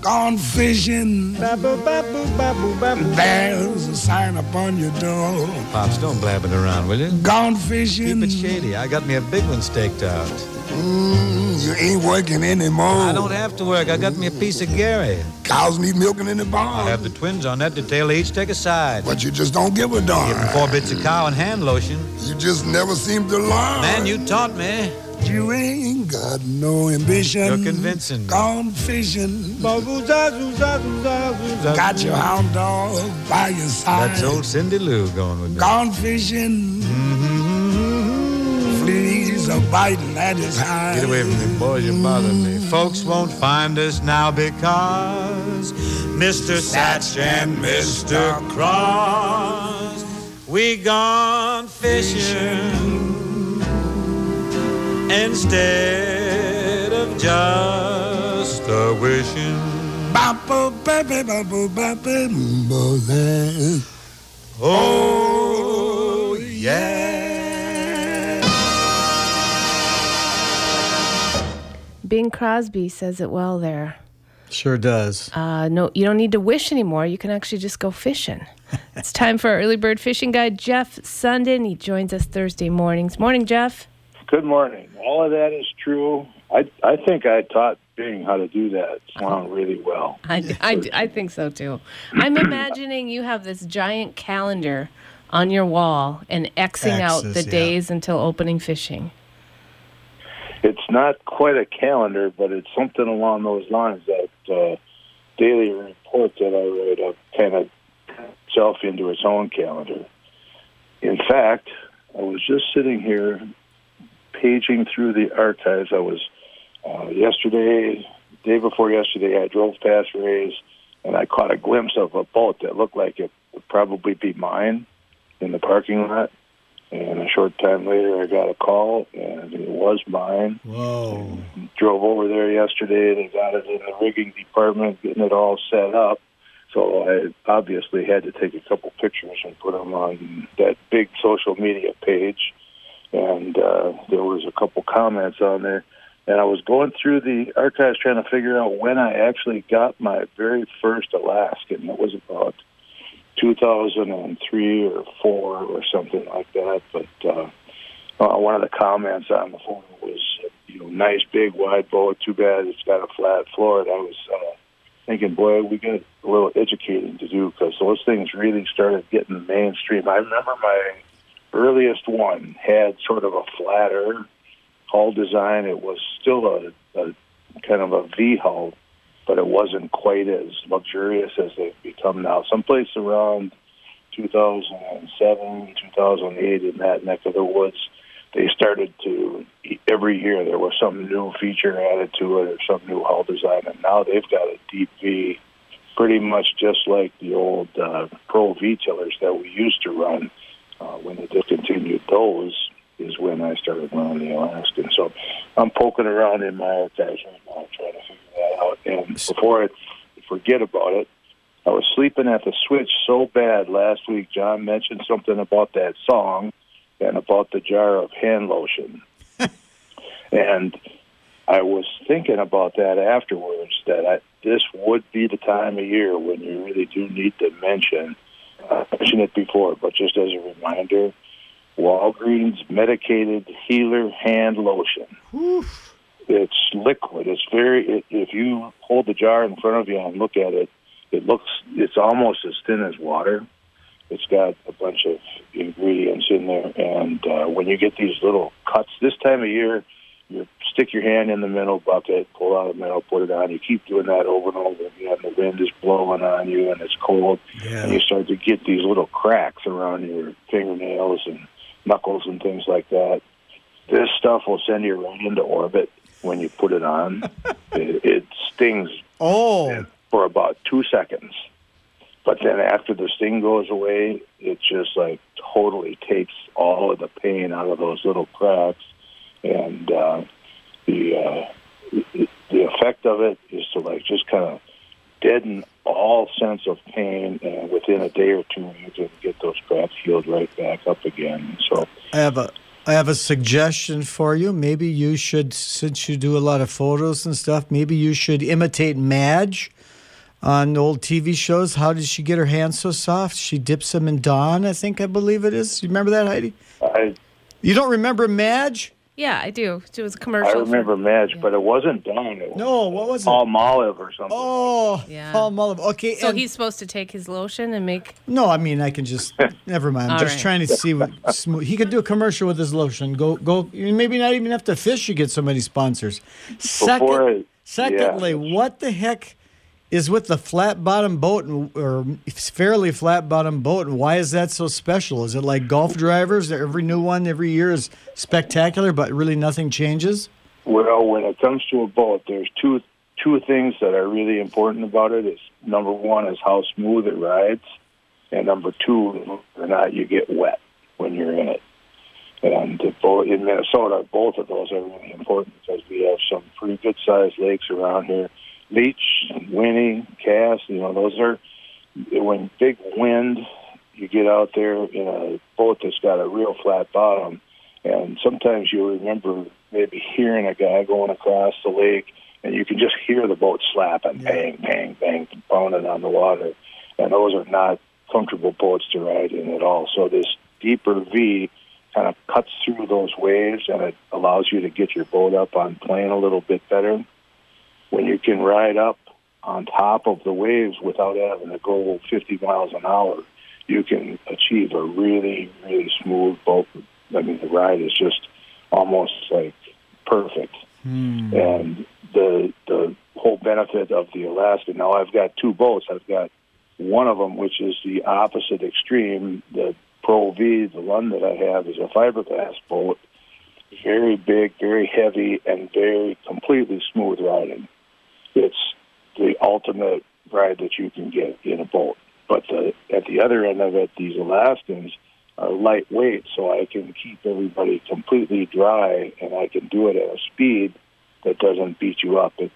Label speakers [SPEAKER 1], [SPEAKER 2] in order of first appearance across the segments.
[SPEAKER 1] Gone fishing. There's a sign upon your door.
[SPEAKER 2] Pops, don't blab it around, will you?
[SPEAKER 1] Gone fishing.
[SPEAKER 2] Keep it shady. I got me a big one staked out.
[SPEAKER 1] You ain't working anymore.
[SPEAKER 2] I don't have to work. I got me a piece of Gary.
[SPEAKER 1] Cows need milking in the barn.
[SPEAKER 2] I have the twins on that detail. They each take a side.
[SPEAKER 1] But you just don't give a darn.
[SPEAKER 2] Give them 4 bits of cow and hand lotion.
[SPEAKER 1] You just never seem to learn.
[SPEAKER 2] Man, you taught me.
[SPEAKER 1] You ain't got no ambition.
[SPEAKER 2] You're convincing me.
[SPEAKER 1] Gone fishing. Got your hound dog by your side.
[SPEAKER 2] That's old Cindy Lou going with me.
[SPEAKER 1] Gone fishing. Fleas are biting at his hide.
[SPEAKER 2] Get away from me, boys. You bother me. Folks won't find us now because Mr. Satch and Mr. Cross, we gone fishing instead of just a wishing. Oh, yeah.
[SPEAKER 3] Bing Crosby says it well there.
[SPEAKER 4] Sure does.
[SPEAKER 3] No, you don't need to wish anymore. You can actually just go fishing. It's time for our early bird fishing guide, Jeff Sundin. He joins us Thursday mornings. Morning, Jeff.
[SPEAKER 5] Good morning. All of that is true. I think I taught Bing how to do that song really well.
[SPEAKER 3] I think so, too. I'm imagining you have this giant calendar on your wall and Xing out the days until opening fishing.
[SPEAKER 5] It's not quite a calendar, but it's something along those lines. That daily report that I write up kind of itself into its own calendar. In fact, I was just sitting here paging through the archives. I was day before yesterday, I drove past Ray's, and I caught a glimpse of a boat that looked like it would probably be mine in the parking lot. And a short time later, I got a call, and it was mine.
[SPEAKER 4] Whoa.
[SPEAKER 5] Drove over there yesterday. They got it in the rigging department, getting it all set up. So I obviously had to take a couple pictures and put them on that big social media page. And there was a couple comments on there. And I was going through the archives trying to figure out when I actually got my very first Alaskan. It was about 2003 or 4 or something like that. But one of the comments on the phone was, nice big wide boat. Too bad it's got a flat floor. And I was thinking, boy, we got a little educating to do because those things really started getting mainstream. I remember my earliest one had sort of a flatter hull design. It was still a kind of a V hull, but it wasn't quite as luxurious as they've become now. Someplace around 2007, 2008 in that neck of the woods, they started to, every year there was some new feature added to it or some new hull design, and now they've got a deep V, pretty much just like the old Pro V-tillers that we used to run. When they discontinued those is when I started running the Alaskan. So I'm poking around in my archives right now trying to figure that out. And before I forget about it, I was sleeping at the switch so bad last week. John mentioned something about that song and about the jar of hand lotion. And I was thinking about that afterwards, that this would be the time of year when you really do need to mention. I mentioned it before, but just as a reminder, Walgreens medicated healer hand lotion.
[SPEAKER 4] Oof.
[SPEAKER 5] It's liquid. If you hold the jar in front of you and look at it, it's almost as thin as water. It's got a bunch of ingredients in there, and when you get these little cuts this time of year, you stick your hand in the middle bucket, pull out a middle, put it on. You keep doing that over and over again. The wind is blowing on you, and it's cold, and you start to get these little cracks around your fingernails and knuckles and things like that. This stuff will send you right into orbit when you put it on. It stings for about 2 seconds. But then after the sting goes away, it just like totally takes all of the pain out of those little cracks. And the effect of it is to like just kind of deaden all sense of pain, and within a day or two you can get those cracks healed right back up again. So
[SPEAKER 4] I have a I have a suggestion for you. Maybe you should, since you do a lot of photos and stuff, maybe you should imitate Madge on old TV shows. How did she get her hands so soft? She dips them in Dawn, I believe it is. You remember that, Heidi? You don't remember Madge?
[SPEAKER 3] Yeah, I do. It was a commercial.
[SPEAKER 5] I remember Madge, but it wasn't Dawn. It was
[SPEAKER 4] what was it?
[SPEAKER 5] Palmolive or something.
[SPEAKER 4] Oh,
[SPEAKER 3] Yeah.
[SPEAKER 4] Palmolive. Okay.
[SPEAKER 3] So he's supposed to take his lotion and make...
[SPEAKER 4] No, I mean, I can just... Never mind. I'm just trying to see what... Smooth. He could do a commercial with his lotion. Go. Maybe not even have to fish to get so many sponsors. Secondly, what the heck is with the flat bottom boat or fairly flat bottom boat, and why is that so special? Is it like golf drivers? Every new one every year is spectacular, but really nothing changes?
[SPEAKER 5] Well, when it comes to a boat, there's two things that are really important about it. Is number one is how smooth it rides, and number two, whether or not you get wet when you're in it. And in Minnesota, both of those are really important because we have some pretty good-sized lakes around here. Leech, Winnie, Cass, those are, when big wind, you get out there in a boat that's got a real flat bottom, and sometimes you remember maybe hearing a guy going across the lake, and you can just hear the boat slapping, bang, bang, bang, pounding on the water, and those are not comfortable boats to ride in at all. So this deeper V kind of cuts through those waves, and it allows you to get your boat up on plane a little bit better. When you can ride up on top of the waves without having to go 50 miles an hour, you can achieve a really, really smooth boat. I mean, the ride is just almost like perfect. And the whole benefit of the Alaska, now I've got two boats. I've got one of them, which is the opposite extreme. The Pro V, the one that I have, is a fiberglass boat. Very big, very heavy, and very completely smooth riding. It's the ultimate ride that you can get in a boat. But at the other end of it, these Alaskans are lightweight, so I can keep everybody completely dry, and I can do it at a speed that doesn't beat you up. At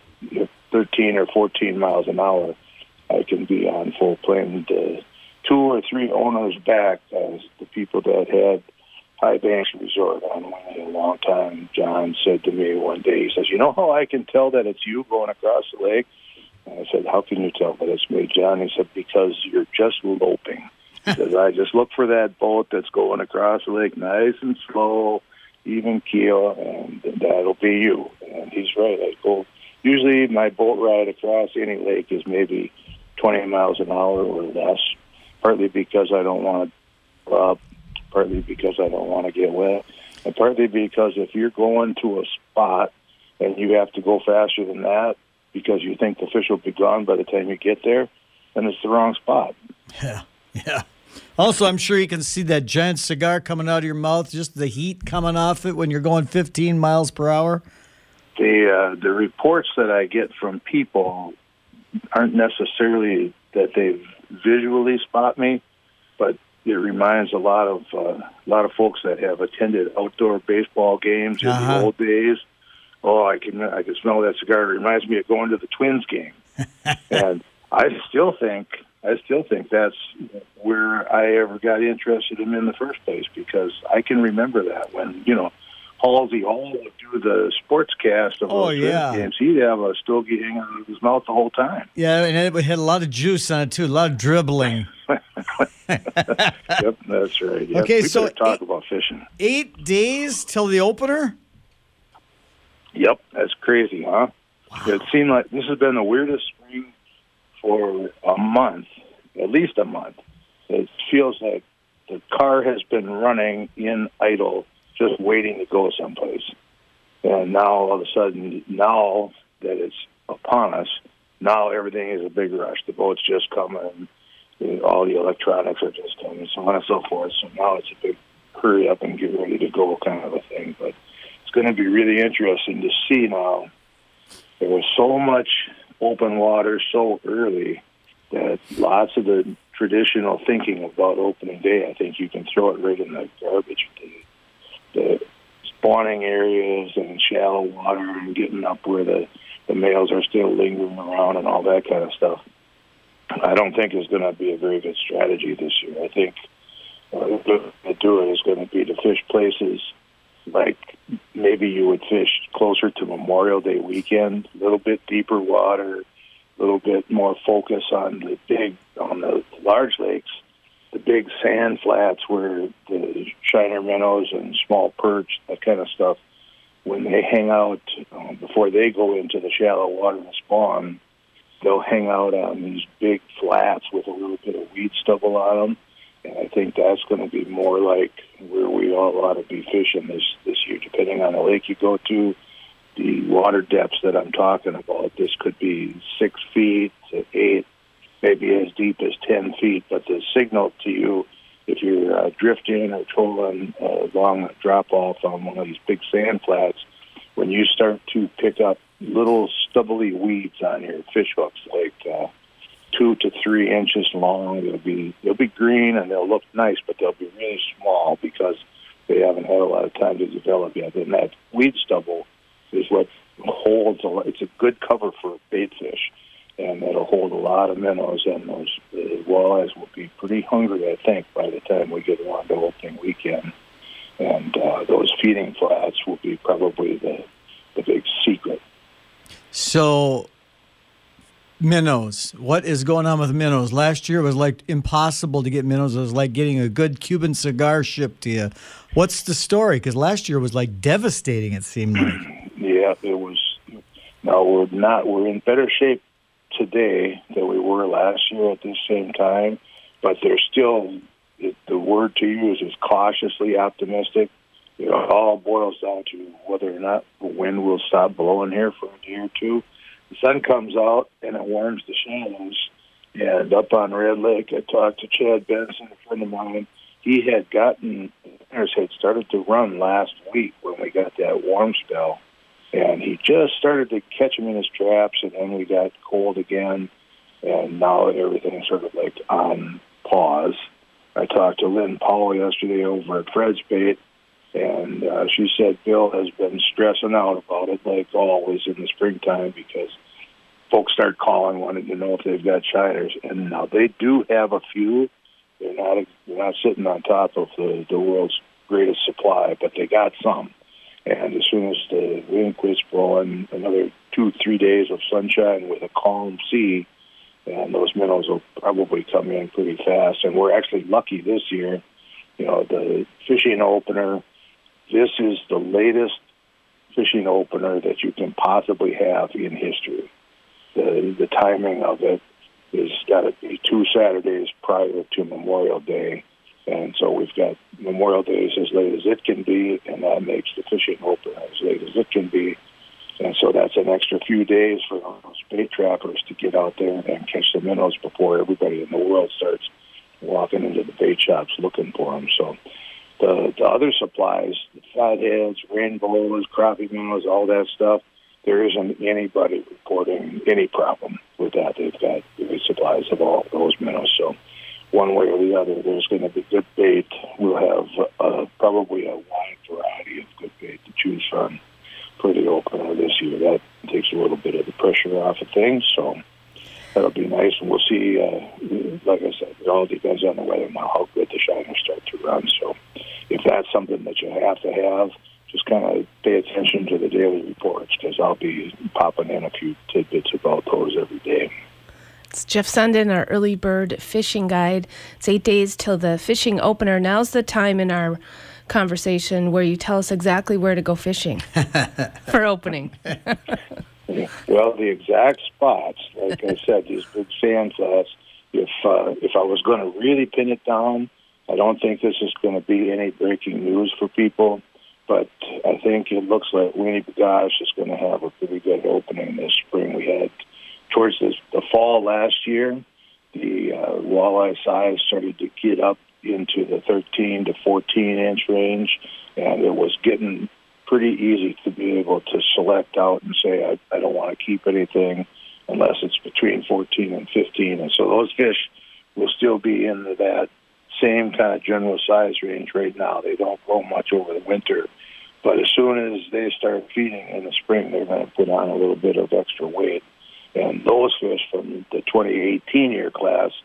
[SPEAKER 5] 13 or 14 miles an hour, I can be on full plane. The 2 or 3 owners back, the people that had High Banks Resort on Winnie a long time, John said to me one day, he says, "You know how I can tell that it's you going across the lake?" And I said, "How can you tell that it's me, John?" He said, "Because you're just loping." He says, "I just look for that boat that's going across the lake nice and slow, even keel, and that'll be you." And he's right. Usually my boat ride across any lake is maybe 20 miles an hour or less, partly because I don't want to up, partly because I don't want to get wet, and partly because if you're going to a spot and you have to go faster than that because you think the fish will be gone by the time you get there, then it's the wrong spot.
[SPEAKER 4] Yeah. Also, I'm sure you can see that giant cigar coming out of your mouth, just the heat coming off it when you're going 15 miles per hour.
[SPEAKER 5] The reports that I get from people aren't necessarily that they visually spot me, but it reminds a lot of folks that have attended outdoor baseball games in the old days. Oh, I can smell that cigar. It reminds me of going to the Twins game, and I still think that's where I ever got interested in the first place, because I can remember that when Halsey Hall would do the sports cast of those Twins games. He'd have a stogie hanging out of his mouth the whole time.
[SPEAKER 4] Yeah, and it had a lot of juice on it too, a lot of dribbling.
[SPEAKER 5] Yep, that's right. Yep.
[SPEAKER 4] Okay,
[SPEAKER 5] we
[SPEAKER 4] so
[SPEAKER 5] talk about fishing.
[SPEAKER 4] 8 days till the opener?
[SPEAKER 5] Yep, that's crazy, huh? Wow. It seemed like this has been the weirdest spring for a month, at least a month. It feels like the car has been running in idle, just waiting to go someplace. And now, all of a sudden, now that it's upon us, now everything is a big rush. The boat's just coming. All the electronics are just coming, so on and so forth. So now it's a big hurry up and get ready to go kind of a thing. But it's going to be really interesting to see now. There was so much open water so early that lots of the traditional thinking about opening day, I think you can throw it right in the garbage. The spawning areas and shallow water and getting up where the males are still lingering around and all that kind of stuff, I don't think is going to be a very good strategy this year. I think the good way to do it is going to be to fish places like maybe you would fish closer to Memorial Day weekend, a little bit deeper water, a little bit more focus on the large lakes, the big sand flats where the shiner minnows and small perch, that kind of stuff, when they hang out before they go into the shallow water and spawn, they'll hang out on these big flats with a little bit of weed stubble on them. And I think that's going to be more like where we all ought to be fishing this year, depending on the lake you go to. The water depths that I'm talking about, this could be 6 feet to 8, maybe as deep as 10 feet. But the signal to you, if you're drifting or trolling along a drop-off on one of these big sand flats, when you start to pick up little stubbly weeds on your fish hooks, like 2 to 3 inches long, they'll be green and they'll look nice, but they'll be really small because they haven't had a lot of time to develop yet. And that weed stubble is what holds it's a good cover for bait fish, and it'll hold a lot of minnows, and those walleyes will be pretty hungry, I think, by the time we get around to opening weekend. And those feeding flats will be probably the big secret.
[SPEAKER 4] So, minnows. What is going on with minnows? Last year it was like impossible to get minnows. It was like getting a good Cuban cigar shipped to you. What's the story? Because last year was like devastating, it seemed like.
[SPEAKER 5] Yeah, it was. No, we're in better shape today than we were last year at this same time, but there's still, the word to use is cautiously optimistic. It all boils down to whether or not the wind will stop blowing here for a day or two. The sun comes out and it warms the shallows. And up on Red Lake, I talked to Chad Benson, a friend of mine. He had started to run last week when we got that warm spell. And he just started to catch them in his traps, and then we got cold again. And now everything's sort of like on pause. I talked to Lynn Powell yesterday over at Fred's Bait, and she said Bill has been stressing out about it like always in the springtime because folks start calling wanting to know if they've got shiners. And now they do have a few. They're not sitting on top of the world's greatest supply, but they got some. And as soon as the wind quits blowing, another 2-3 days of sunshine with a calm sea, and those minnows will probably come in pretty fast. And we're actually lucky this year. The fishing opener, this is the latest fishing opener that you can possibly have in history. The timing of it is got to be 2 Saturdays prior to Memorial Day. And so we've got Memorial Days as late as it can be, and that makes the fishing opener as late as it can be. And so that's an extra few days for those bait trappers to get out there and catch the minnows before everybody in the world starts walking into the bait shops looking for them. So the other supplies, the fatheads, rainbows, crappie minnows, all that stuff, there isn't anybody reporting any problem with that. They've got great supplies of all those minnows. So one way or the other, there's going to be good bait. We'll have probably a wide variety of good bait to choose from for the opener this year. That takes a little bit of the pressure off of things, so that'll be nice. And we'll see, like I said, it all depends on the weather now, how good the shiners start to run. So if that's something that you have to have, just kind of pay attention to the daily reports, because I'll be popping in a few tidbits about those every day.
[SPEAKER 3] It's Jeff Sundin, our early bird fishing guide. It's 8 days till the fishing opener. Now's the time in our conversation where you tell us exactly where to go fishing for opening.
[SPEAKER 5] Well, the exact spots, like I said, these big sand flats, if I was going to really pin it down, I don't think this is going to be any breaking news for people, but I think it looks like Weenie B'gosh is going to have a pretty good opening this spring. We had towards the fall last year, the walleye size started to get up into the 13 to 14-inch range, and it was getting pretty easy to be able to select out and say, I don't want to keep anything unless it's between 14 and 15. And so those fish will still be into that same kind of general size range right now. They don't grow much over the winter, but as soon as they start feeding in the spring, they're going to put on a little bit of extra weight. And those fish from the 2018 year class,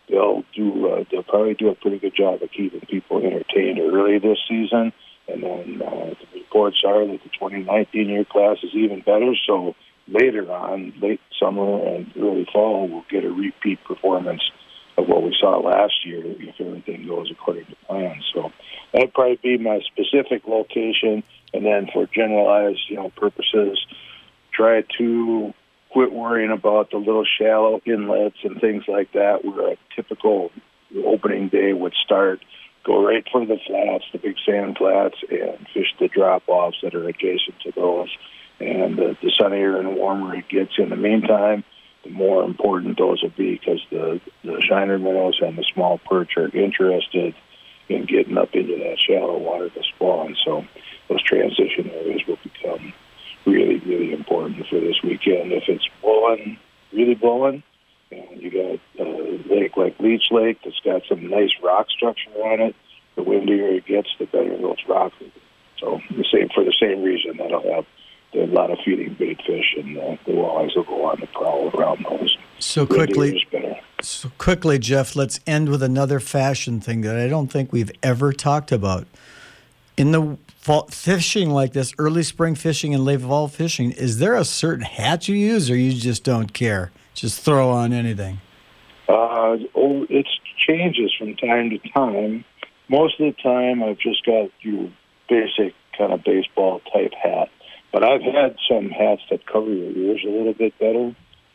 [SPEAKER 5] they'll probably do a pretty good job of keeping people entertained early this season. And then the reports are that the 2019 year class is even better. So later on, late summer and early fall, we'll get a repeat performance of what we saw last year if everything goes according to plan. So that'd probably be my specific location. And then for generalized, purposes, try to quit worrying about the little shallow inlets and things like that where a typical opening day would start. Go right for the flats, the big sand flats, and fish the drop-offs that are adjacent to those. And the sunnier and warmer it gets in the meantime, the more important those will be because the shiner minnows and the small perch are interested in getting up into that shallow water to spawn. So those transition areas will become really, really important for this weekend. If it's blowing, really blowing, and you got a lake like Leech Lake that's got some nice rock structure on it, the windier it gets, the better those rocks. So for the same reason, that'll have a lot of feeding bait fish, and the walleyes will go on the prowl around those.
[SPEAKER 4] So quickly, Jeff, let's end with another fashion thing that I don't think we've ever talked about. In the fall fishing like this, early spring fishing and late fall fishing, is there a certain hat you use, or you just don't care? Just throw on anything?
[SPEAKER 5] It changes from time to time. Most of the time, I've just got your basic kind of baseball type hat. But I've had some hats that cover your ears a little bit better.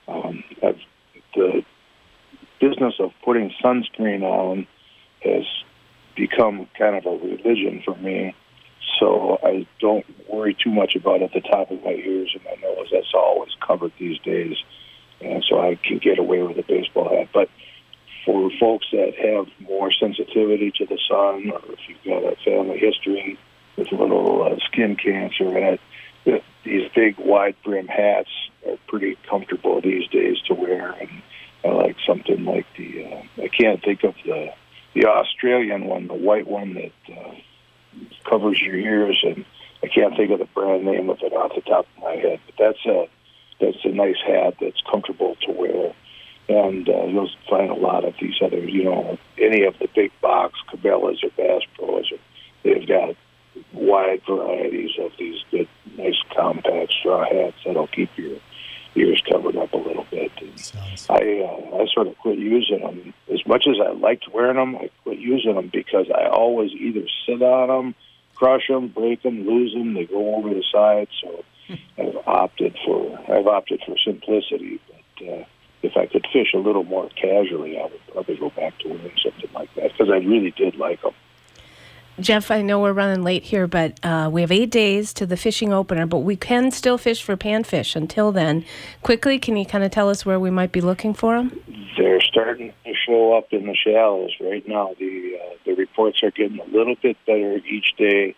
[SPEAKER 5] The business of putting sunscreen on has become kind of a religion for me. So I don't worry too much about at the top of my ears and my nose. That's always covered these days. And so I can get away with a baseball hat. But for folks that have more sensitivity to the sun, or if you've got a family history with a little skin cancer, these big wide brim hats are pretty comfortable these days to wear. And I like something like I can't think of the Australian one, the white one that covers your ears, and I can't think of the brand name of it off the top of my head. But that's a nice hat that's comfortable to wear. And you'll find a lot of these other, any of the big box Cabela's or Bass Pros, they've got wide varieties of these good, nice compact straw hats that'll keep your ears covered up a little bit. I sort of quit using them. As much as I liked wearing them, I quit using them because I always either sit on them, crush them, break them, lose them. They go over the side. So I've opted for simplicity. But if I could fish a little more casually, I would probably go back to wearing something like that because I really did like them.
[SPEAKER 3] Jeff, I know we're running late here, but we have 8 days to the fishing opener, but we can still fish for panfish until then. Quickly, can you kind of tell us where we might be looking for them?
[SPEAKER 5] They're starting to show up in the shallows right now. The reports are getting a little bit better each day.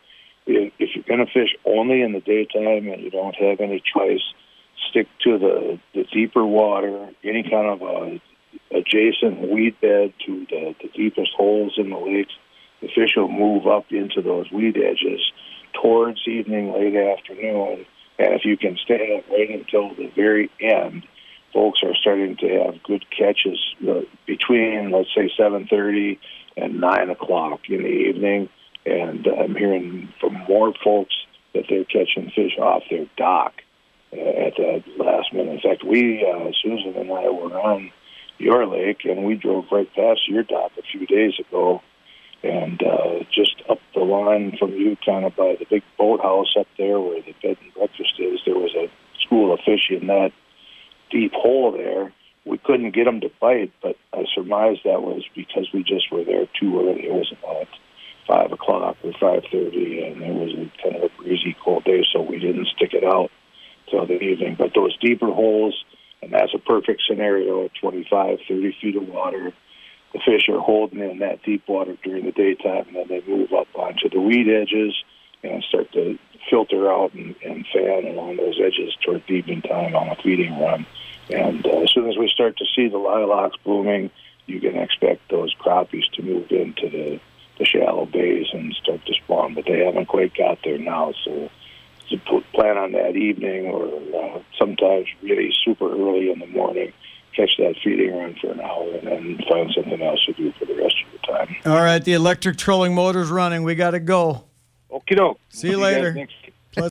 [SPEAKER 5] If you're going to fish only in the daytime and you don't have any choice, stick to the deeper water, any kind of adjacent weed bed to the deepest holes in the lakes. The fish will move up into those weed edges towards evening, late afternoon. And if you can stay up right until the very end, folks are starting to have good catches between, let's say, 7:30 and 9 o'clock in the evening. And I'm hearing from more folks that they're catching fish off their dock at that last minute. In fact, Susan and I were on your lake, and we drove right past your dock a few days ago. And just up the line from you, kind of by the big boathouse up there where the bed and breakfast is, there was a school of fish in that deep hole there. We couldn't get them to bite, but I surmised that was because we just were there too early. It was about 5 o'clock or 5:30, and it was kind of a breezy, cold day, so we didn't stick it out till the evening. But those deeper holes, and that's a perfect scenario at 25, 30 feet of water. The fish are holding in that deep water during the daytime, and then they move up onto the weed edges and start to filter out and fan along those edges toward the evening time on a feeding run. And as soon as we start to see the lilacs blooming, you can expect those crappies to move into the shallow bays and start to spawn, but they haven't quite got there now. So to plan on that evening or sometimes really super early in the morning catch that feeding run for an hour and then find something else to do for the rest of the time.
[SPEAKER 4] All right, the electric trolling motor's running. We got to go.
[SPEAKER 5] Okie doke.
[SPEAKER 4] See you later.
[SPEAKER 5] Next.